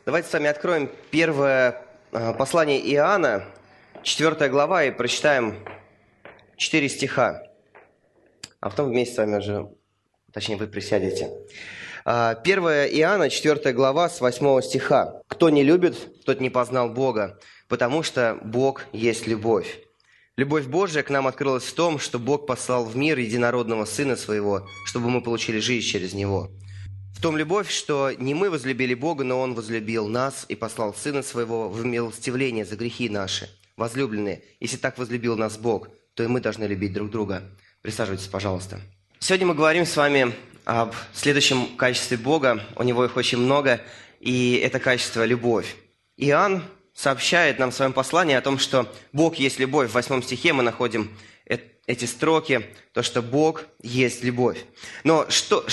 Давайте с вами откроем первое послание Иоанна, 4 глава, и прочитаем 4 стиха. А потом вместе с вами уже, точнее, вы присядете. 1 Иоанна, 4 глава, с 8 стиха. «Кто не любит, тот не познал Бога, потому что Бог есть любовь. Любовь Божия к нам открылась в том, что Бог послал в мир единородного Сына Своего, чтобы мы получили жизнь через Него. В том любовь, что не мы возлюбили Бога, но Он возлюбил нас и послал Сына Своего в милостивление за грехи наши. Возлюбленные, если так возлюбил нас Бог, то и мы должны любить друг друга». Присаживайтесь, пожалуйста. Сегодня мы говорим с вами об следующем качестве Бога. У Него их очень много, и это качество – любовь. Иоанн сообщает нам в своем послании о том, что Бог есть любовь. В 8 стихе мы находим эти строки, то, что Бог есть любовь. Но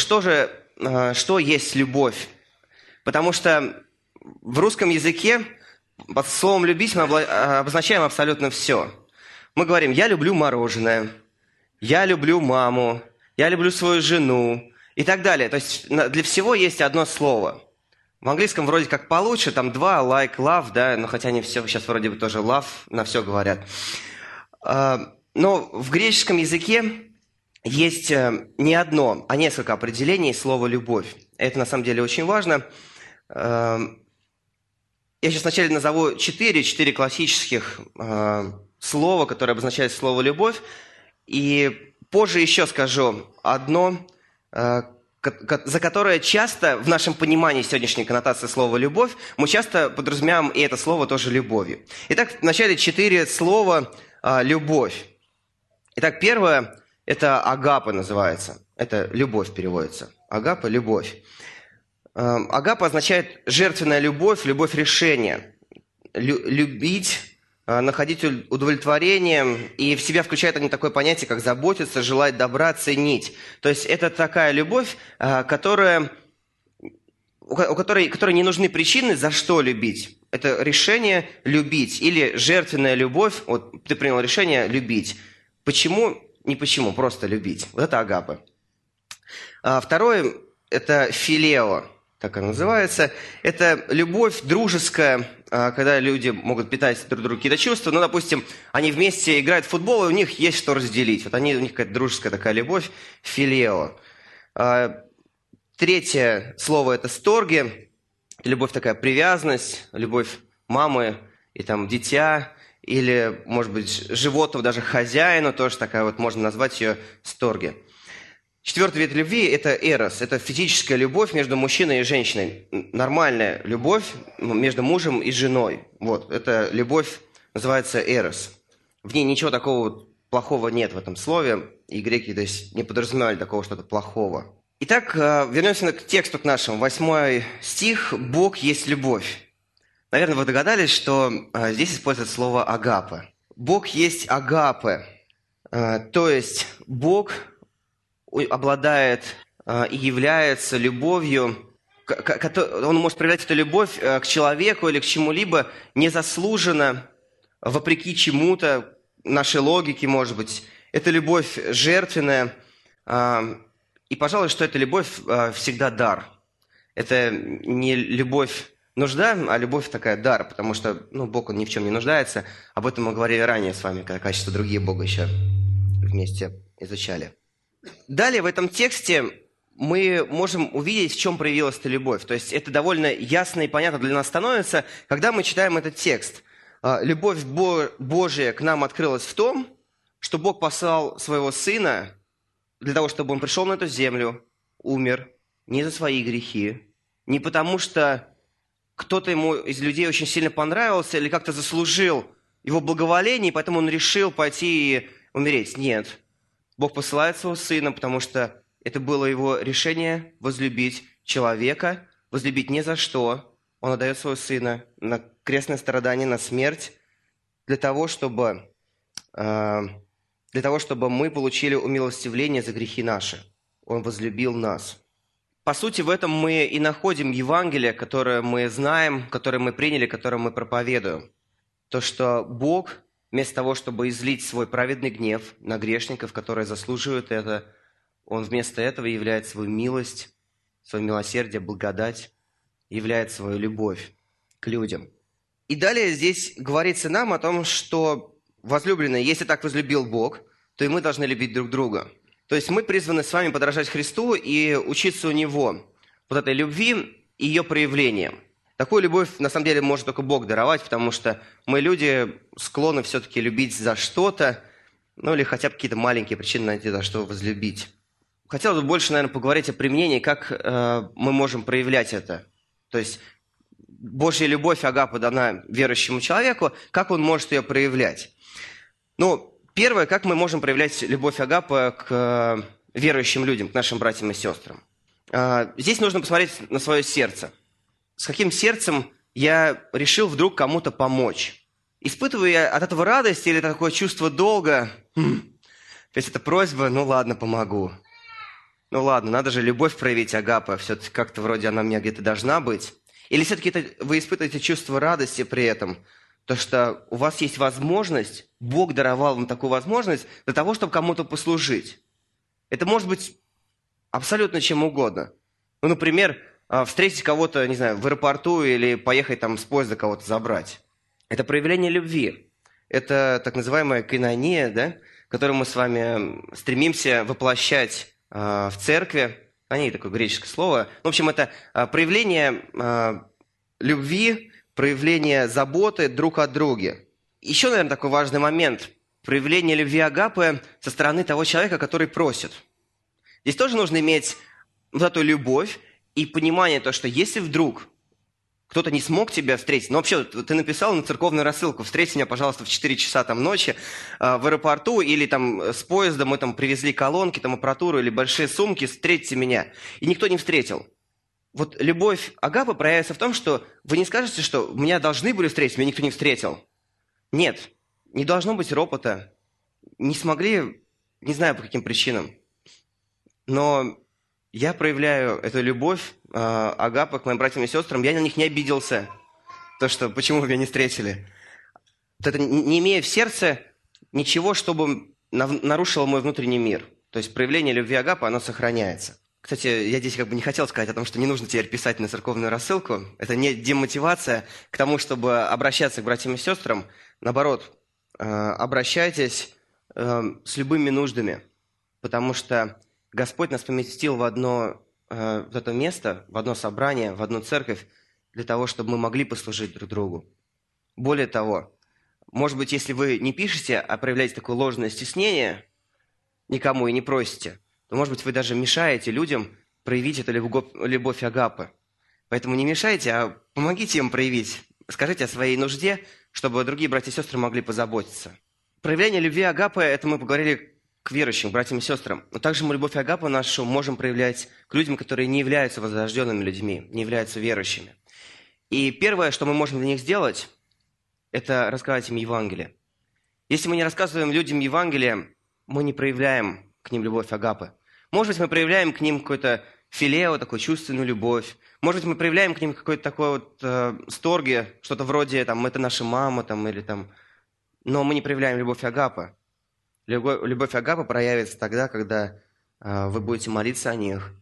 что есть любовь? Потому что в русском языке под словом «любить» мы обозначаем абсолютно все. Мы говорим «я люблю мороженое», «я люблю маму», «я люблю свою жену» и так далее. То есть для всего есть одно слово. В английском вроде как получше, там два, like, love, да, но хотя они все сейчас вроде бы тоже love, на все говорят. Но в греческом языке есть не одно, а несколько определений слова «любовь». Это на самом деле очень важно. Я сейчас вначале назову четыре классических слова, которые обозначают слово «любовь», и позже еще скажу одно, за которое часто в нашем понимании сегодняшней коннотации слова «любовь» мы часто подразумеваем и это слово тоже любовью. Итак, вначале 4 слова «любовь». Итак, первое – это агапа называется. Это любовь переводится. Агапа – любовь. Агапа означает жертвенная любовь, любовь решения. Любить, находить удовлетворение, и в себя включает они такое понятие, как заботиться, желать добра, ценить. То есть это такая любовь, у которой не нужны причины, за что любить. Это решение любить или жертвенная любовь. Вот ты принял решение любить. Почему? Не почему, просто любить. Вот это агапа. Второе – это филео, так оно называется. Это любовь дружеская, когда люди могут питать друг другу какие-то чувства. Ну, допустим, они вместе играют в футбол, и у них есть что разделить. Вот у них какая-то дружеская такая любовь, филео. Третье слово – это сторге. Любовь такая привязанность, любовь мамы и там дитя, или, может быть, животного, даже хозяину, тоже такая вот, можно назвать ее сторге. Четвертый вид любви – это эрос. Это физическая любовь между мужчиной и женщиной. Нормальная любовь между мужем и женой. Вот, эта любовь называется эрос. В ней ничего такого плохого нет в этом слове. И греки, то есть, не подразумевали такого что-то плохого. Итак, вернемся к тексту к нашему. 8 стих «Бог есть любовь». Наверное, вы догадались, что здесь используется слово агапе. Бог есть агапе. То есть, Бог обладает и является любовью, он может проявлять эту любовь к человеку или к чему-либо незаслуженно, вопреки чему-то, нашей логике, может быть. Это любовь жертвенная, и, пожалуй, что эта любовь всегда дар. Это не любовь нужда, а любовь такая дар, потому что Бог, Он ни в чем не нуждается. Об этом мы говорили ранее с вами, когда качество другие Бога еще вместе изучали. Далее в этом тексте мы можем увидеть, в чем проявилась эта любовь. То есть это довольно ясно и понятно для нас становится, когда мы читаем этот текст. Любовь Божия к нам открылась в том, что Бог послал Своего Сына для того, чтобы Он пришел на эту землю, умер не за свои грехи, не потому что кто-то ему из людей очень сильно понравился или как-то заслужил его благоволение, и поэтому он решил пойти и умереть. Нет. Бог посылает Своего Сына, потому что это было Его решение возлюбить человека, возлюбить ни за что. Он отдает Своего Сына на крестное страдание, на смерть, для того, чтобы мы получили умилостивление за грехи наши. Он возлюбил нас. По сути, в этом мы и находим Евангелие, которое мы знаем, которое мы приняли, которое мы проповедуем. То, что Бог, вместо того, чтобы излить свой праведный гнев на грешников, которые заслуживают это, Он вместо этого являет свою милость, свое милосердие, благодать, являет свою любовь. к людям. И далее здесь говорится нам о том, что, возлюбленные, если так возлюбил Бог, то и мы должны любить друг друга. То есть мы призваны с вами подражать Христу и учиться у Него вот этой любви и ее проявлениям. Такую любовь, на самом деле, может только Бог даровать, потому что мы, люди, склонны все-таки любить за что-то, ну или хотя бы какие-то маленькие причины найти, за что возлюбить. Хотелось бы больше, наверное, поговорить о применении, как мы можем проявлять это. То есть Божья любовь, агапа, дана верующему человеку, как он может ее проявлять? Ну, первое, как мы можем проявлять любовь агапа к верующим людям, к нашим братьям и сестрам. Здесь нужно посмотреть на свое сердце. С каким сердцем я решил вдруг кому-то помочь? Испытываю я от этого радость или такое чувство долга? То есть это просьба, ну ладно, помогу. Ну ладно, надо же любовь проявить, агапа, все-таки как-то вроде она у меня где-то должна быть. Или все-таки вы испытываете чувство радости при этом? То, что у вас есть возможность, Бог даровал вам такую возможность для того, чтобы кому-то послужить. Это может быть абсолютно чем угодно. Ну, например, встретить кого-то, не знаю, в аэропорту или поехать там с поезда кого-то забрать. Это проявление любви. Это так называемая коинония, да, которую мы с вами стремимся воплощать в церкви. Они такое греческое слово. В общем, это проявление любви, проявление заботы друг о друге. Еще, наверное, такой важный момент. Проявление любви агапы со стороны того человека, который просит. Здесь тоже нужно иметь вот эту любовь и понимание, то, что если вдруг кто-то не смог тебя встретить, ну вообще ты написал на церковную рассылку: встрети меня, пожалуйста, в 4 часа там, ночи в аэропорту, или там с поезда мы там привезли колонки, там аппаратуру или большие сумки, встретите меня. И никто не встретил. Вот любовь агапы проявится в том, что вы не скажете, что меня должны были встретить, меня никто не встретил. Нет, не должно быть ропота. Не смогли, не знаю по каким причинам. Но я проявляю эту любовь, агапы к моим братьям и сестрам, я на них не обиделся. То, что почему вы меня не встретили. Вот это не имея в сердце ничего, чтобы нарушило мой внутренний мир. То есть проявление любви агапы, оно сохраняется. Кстати, я здесь как бы не хотел сказать о том, что не нужно теперь писать на церковную рассылку. Это не демотивация к тому, чтобы обращаться к братьям и сестрам. Наоборот, обращайтесь с любыми нуждами, потому что Господь нас поместил в это место, в одно собрание, в одну церковь, для того, чтобы мы могли послужить друг другу. Более того, может быть, если вы не пишете, а проявляете такое ложное стеснение никому и не просите, то, может быть, вы даже мешаете людям проявить эту любовь агапы. Поэтому не мешайте, а помогите им проявить. Скажите о своей нужде, чтобы другие братья и сестры могли позаботиться. Проявление любви агапы, это мы поговорили к верующим, к братьям и сестрам. Но также мы любовь агапы нашу можем проявлять к людям, которые не являются возрожденными людьми, не являются верующими. И первое, что мы можем для них сделать, это рассказать им Евангелие. Если мы не рассказываем людям Евангелие, мы не проявляем к ним любовь агапы. Может быть, мы проявляем к ним какое-то филео, такую чувственную любовь. Может быть, мы проявляем к ним какой-то такой вот сторге, что-то вроде там «это наша мама», там, или там... Но мы не проявляем любовь агапы. Любовь агапы проявится тогда, когда вы будете молиться о них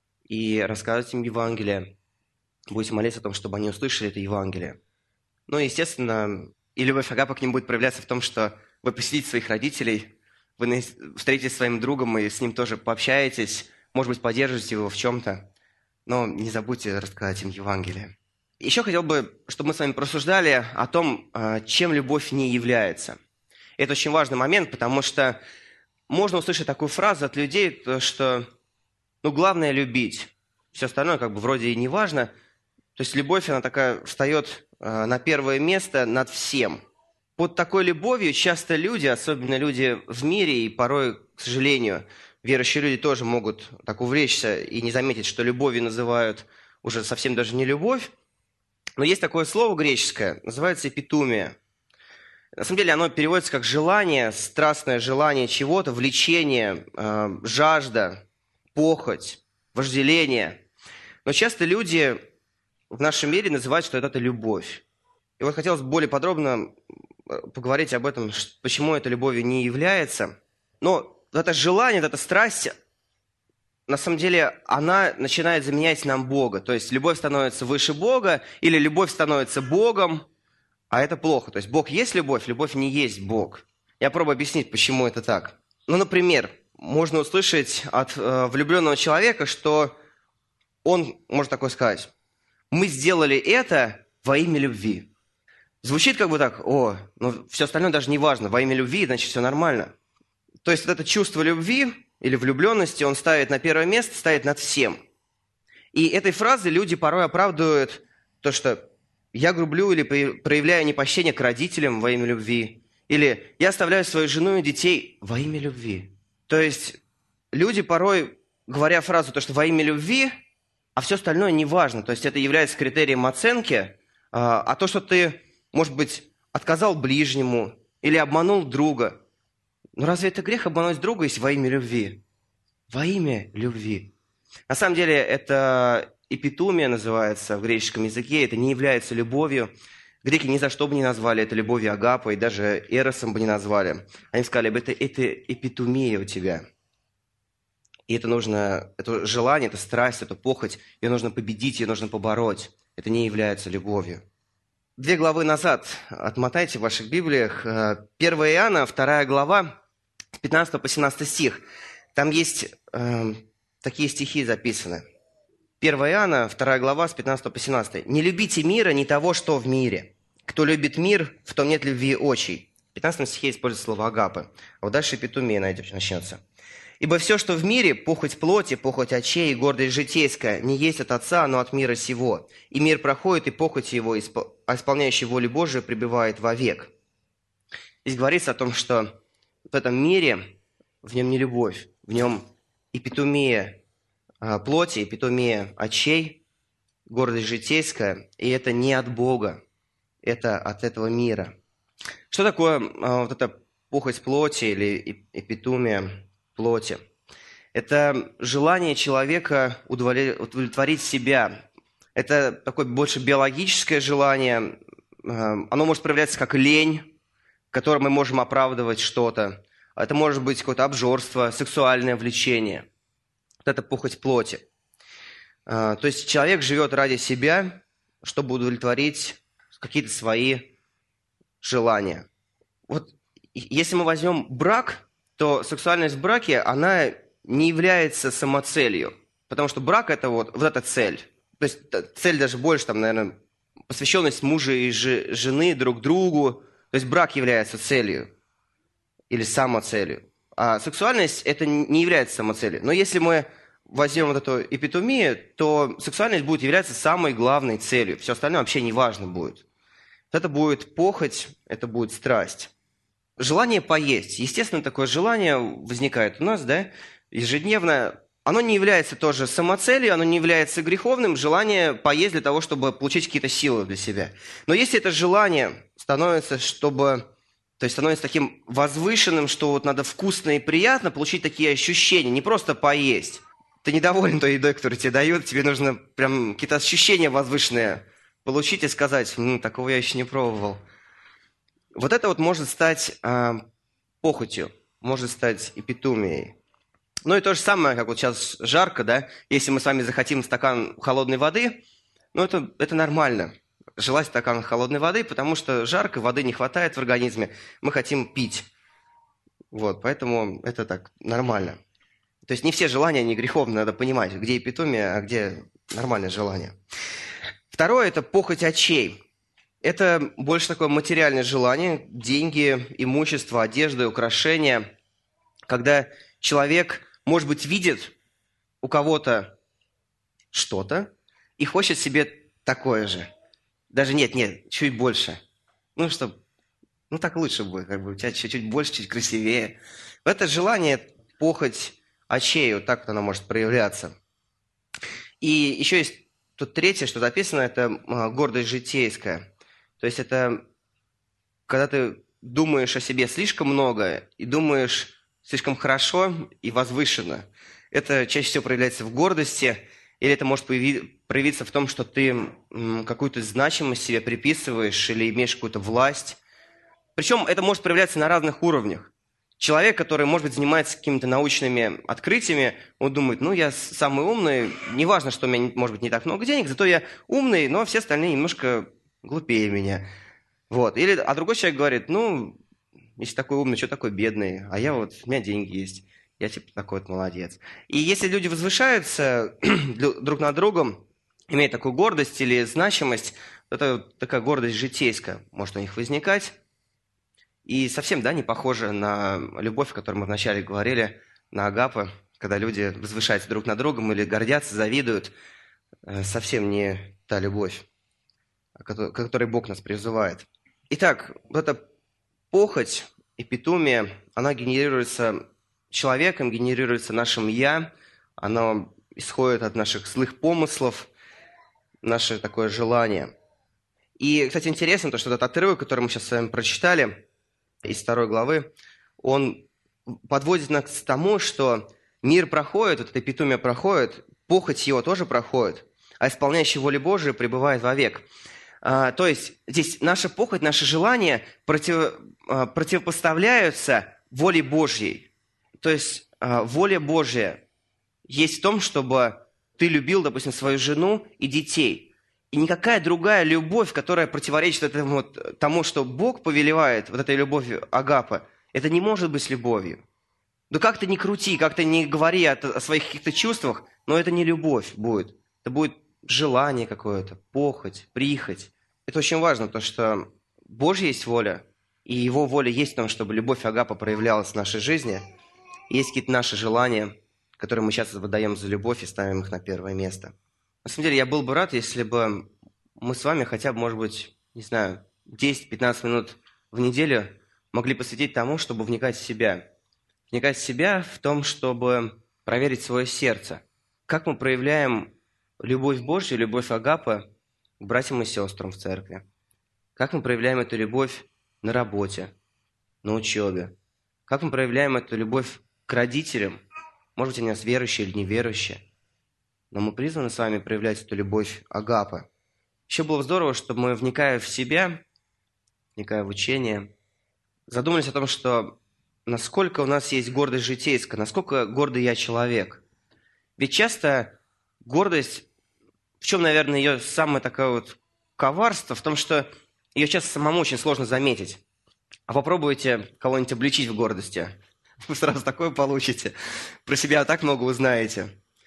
и рассказывать им Евангелие. Будете молиться о том, чтобы они услышали это Евангелие. Ну, естественно, и любовь агапы к ним будет проявляться в том, что вы посетите своих родителей, вы встретитесь с своим другом и с ним тоже пообщаетесь, может быть, поддержите его в чем-то, но не забудьте рассказать им Евангелие. Еще хотел бы, чтобы мы с вами просуждали о том, чем любовь не является. Это очень важный момент, потому что можно услышать такую фразу от людей, что главное любить. Все остальное как бы вроде и не важно. То есть любовь, она такая встает на первое место над всем. Под такой любовью часто люди, особенно люди в мире, и порой, к сожалению, верующие люди тоже могут так увлечься и не заметить, что любовью называют уже совсем даже не любовь. Но есть такое слово греческое, называется эпитумия. На самом деле оно переводится как желание, страстное желание чего-то, влечение, жажда, похоть, вожделение. Но часто люди в нашем мире называют, что это любовь. И вот хотелось бы более подробно поговорить об этом, почему это любовью не является. Но это желание, эта страсть, на самом деле, она начинает заменять нам Бога. То есть любовь становится выше Бога, или любовь становится Богом, а это плохо. То есть Бог есть любовь не есть Бог. Я пробую объяснить, почему это так. Ну, например, можно услышать от влюбленного человека, что он может такое сказать: «Мы сделали это во имя любви». Звучит как бы так: «О, ну все остальное даже не важно, во имя любви, значит, все нормально». То есть вот это чувство любви или влюбленности он ставит на первое место, ставит над всем. И этой фразой люди порой оправдывают то, что я грублю или проявляю непочтение к родителям во имя любви, или я оставляю свою жену и детей во имя любви. То есть люди порой, говоря фразу то, что во имя любви, а все остальное не важно. То есть это является критерием оценки, а то, что ты, может быть, отказал ближнему или обманул друга. Но разве это грех обмануть друга, если во имя любви? Во имя любви. На самом деле это эпитумия называется в греческом языке, это не является любовью. Греки ни за что бы не назвали это любовью агапой, даже эросом бы не назвали. Они сказали: это эпитумия у тебя. И это нужно, это желание, это страсть, это похоть, ее нужно победить, ее нужно побороть. Это не является любовью. 2 главы назад отмотайте в ваших Библиях. 1 Иоанна, 2 глава, с 15 по 17 стих. Там есть такие стихи записаны. 1 Иоанна, 2 глава, с 15 по 17. «Не любите мира, ни того, что в мире. Кто любит мир, в том нет любви отчей». В 15 стихе используется слово агапы. А вот дальше эпитумия начнется. «Ибо все, что в мире, похоть плоти, похоть очей и гордость житейская, не есть от Отца, но от мира сего. И мир проходит, и похоть его, а исполняющий волю Божию пребывает вовек». Здесь говорится о том, что в этом мире в нем не любовь, в нем эпитумия плоти, эпитумия очей, гордость житейская, и это не от Бога, это от этого мира. Что такое вот эта похоть плоти или эпитумия плоти? Это желание человека удовлетворить себя. Это такое больше биологическое желание. Оно может проявляться как лень, которой мы можем оправдывать что-то. Это может быть какое-то обжорство, сексуальное влечение. Вот это похоть плоти. То есть человек живет ради себя, чтобы удовлетворить какие-то свои желания. Вот если мы возьмем брак, то сексуальность в браке, она не является самоцелью. Потому что брак – это вот эта цель. То есть цель даже больше, там, наверное, посвященность мужа и жены друг другу. То есть брак является целью или самоцелью. А сексуальность – это не является самоцелью. Но если мы возьмем вот эту эпитумию, то сексуальность будет являться самой главной целью. Все остальное вообще не важно будет. Это будет похоть, это будет страсть. Желание поесть. Естественно, такое желание возникает у нас, да, ежедневно. Оно не является тоже самоцелью, оно не является греховным. Желание поесть для того, чтобы получить какие-то силы для себя. Но если это желание становится, становится таким возвышенным, что вот надо вкусно и приятно получить такие ощущения, не просто поесть. Ты недоволен той едой, которую тебе дают, тебе нужно прям какие-то ощущения возвышенные получить и сказать: такого я еще не пробовал. Вот это вот может стать похотью, может стать эпитумией. Ну и то же самое, как вот сейчас жарко, да, если мы с вами захотим стакан холодной воды, это нормально. Желать стакан холодной воды, потому что жарко, воды не хватает в организме, мы хотим пить. Вот, поэтому это так, нормально. То есть не все желания не греховные, надо понимать, где эпитумия, а где нормальное желание. Второе – это похоть очей. Это больше такое материальное желание, деньги, имущество, одежда, украшения. Когда человек, может быть, видит у кого-то что-то и хочет себе такое же. Даже нет, чуть больше. Так лучше будет, как бы у тебя чуть больше, чуть красивее. Это желание, похоть очей, вот так вот оно может проявляться. И еще есть тут третье, что записано, это гордость житейская. То есть это когда ты думаешь о себе слишком много и думаешь слишком хорошо и возвышенно. Это чаще всего проявляется в гордости, или это может проявиться в том, что ты какую-то значимость себе приписываешь или имеешь какую-то власть. Причем это может проявляться на разных уровнях. Человек, который, может быть, занимается какими-то научными открытиями, он думает, ну, я самый умный, неважно, что у меня, может быть, не так много денег, зато я умный, но все остальные немножко глупее меня. Вот. Или, а другой человек говорит, ну, если такой умный, что такой бедный? А я вот, у меня деньги есть, я типа такой вот молодец. И если люди возвышаются друг над другом, имеют такую гордость или значимость, это вот такая гордость житейская может у них возникать. И совсем, да, не похоже на любовь, о которой мы вначале говорили, на агапы, когда люди возвышаются друг над другом или гордятся, завидуют. Совсем не та любовь, к которой Бог нас призывает. Итак, вот эта похоть, эпитумия, она генерируется человеком, генерируется нашим «я», оно исходит от наших злых помыслов, наше такое желание. И, кстати, интересно, то, что этот отрывок, который мы сейчас с вами прочитали, из 2 главы, он подводит нас к тому, что мир проходит, вот эта эпитумия проходит, похоть его тоже проходит, а исполняющий волю Божию пребывает вовек. То есть здесь наша похоть, наши желания противопоставляются воле Божьей. То есть воля Божья есть в том, чтобы ты любил, допустим, свою жену и детей. И никакая другая любовь, которая противоречит этому, вот, тому, что Бог повелевает, вот этой любовью агапы, это не может быть любовью. Да как ты ни крути, как ты ни говори о своих каких-то чувствах, но это не любовь будет. Это будет желание какое-то, похоть, прихоть. Это очень важно, потому что Божья есть воля, и Его воля есть в том, чтобы любовь агапа проявлялась в нашей жизни. Есть какие-то наши желания, которые мы сейчас выдаем за любовь и ставим их на первое место. На самом деле, я был бы рад, если бы мы с вами хотя бы, может быть, не знаю, 10-15 минут в неделю могли посвятить тому, чтобы вникать в себя. Вникать в себя в том, чтобы проверить свое сердце. Как мы проявляем любовь Божью, любовь агапы к братьям и сестрам в церкви. Как мы проявляем эту любовь на работе, на учебе. Как мы проявляем эту любовь к родителям. Может быть, они у нас верующие или неверующие. Но мы призваны с вами проявлять эту любовь агапы. Еще было бы здорово, чтобы мы, вникая в себя, вникая в учение, задумались о том, что насколько у нас есть гордость житейская, насколько гордый я человек. Ведь часто гордость, в чем, наверное, ее самое такое вот коварство, в том, что ее часто самому очень сложно заметить. А попробуйте кого-нибудь обличить в гордости. Вы сразу такое получите. Про себя так много узнаете.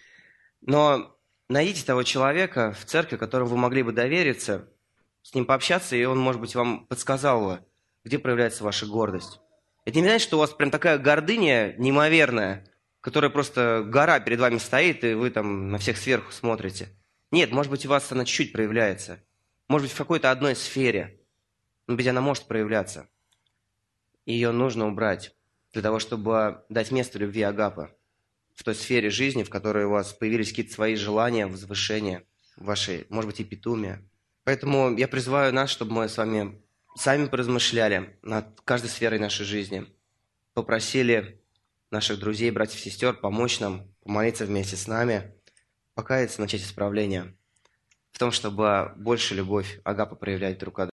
Но найдите того человека в церкви, которому вы могли бы довериться, с ним пообщаться, и он, может быть, вам подсказал бы, где проявляется ваша гордость. Это не значит, что у вас прям такая гордыня неимоверная, которая просто гора перед вами стоит, и вы там на всех сверху смотрите. Нет, может быть, у вас она чуть-чуть проявляется. Может быть, в какой-то одной сфере. Но ведь она может проявляться. И ее нужно убрать для того, чтобы дать место любви агапы в той сфере жизни, в которой у вас появились какие-то свои желания, возвышения, ваши, может быть, эпитумия. Поэтому я призываю нас, чтобы мы с вами сами поразмышляли над каждой сферой нашей жизни, попросили наших друзей, братьев, сестер помочь нам, помолиться вместе с нами, покаяться, начать исправление в том, чтобы больше любовь агапы проявлять друг к другу.